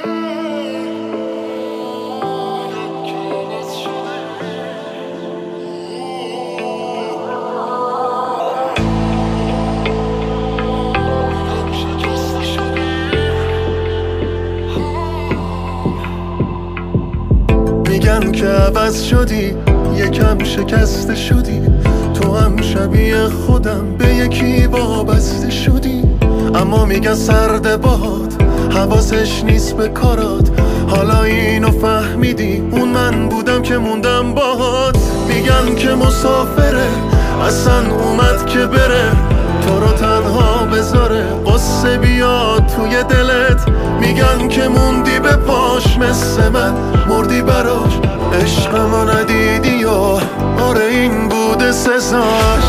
میگن که عوض شدی، یکم شکسته شدی، تو هم شبیه خودم به یکی وابسته شدی. اما میگن سرد باد حواسش نیست به کارات، حالا اینو فهمیدی اون من بودم که موندم باهات. میگن که مسافره اصلا اومد که بره، تو رو تنها بذاره قصه بیاد توی دلت. میگن که موندی به پاش مثل من مردی براش، عشقمو ندیدی و آره این بوده سزاش.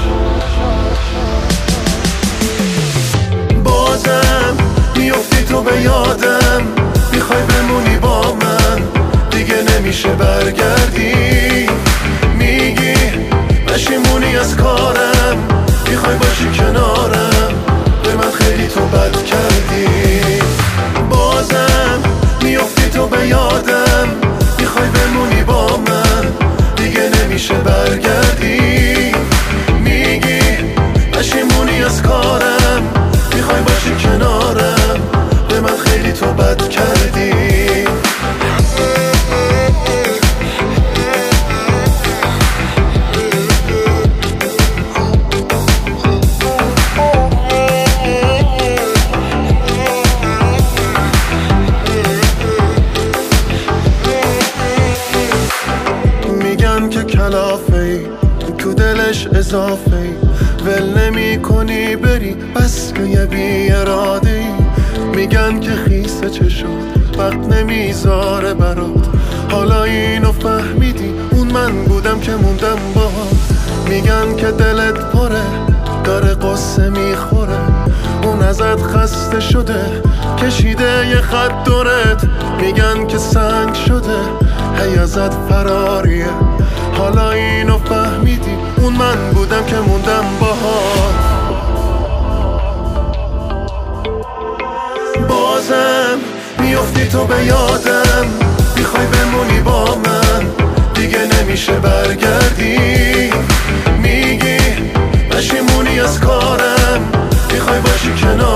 بازم میافتی تو به یادم، میخوای بمونی با من دیگه نمیشه برگردی. میگی پشیمونی از کارم، میخوای باشی کنارم، به من خیلی تو بد کردی. بازم میافتی تو به یادم، میخوای بمونی با من دیگه نمیشه برگردی. میگی پشیمونی از کارم، میخوای باشی کنارم، به من خیلی تو بد کردی. که کلافه‌ای تو دلش اضافه‌ای، ول نمی کنی بری بس که یه بی اراده‌ای. میگن که خیسه چشات وقت نمیذاره برات، حالا اینو فهمیدی اون من بودم که موندم باهات. میگن که دلت پره داره قصه میخوره، اون ازت خسته شده کشیده یه خط دورت. میگن که سنگ شده هی ازت فراریه، حالا اینو فهمیدی اون من بودم که موندم باهات. بازم میافتی تو به یادم، میخوای بمونی با من دیگه نمیشه برگردی. میگی پشیمونی از کارم، میخوای باشی کنار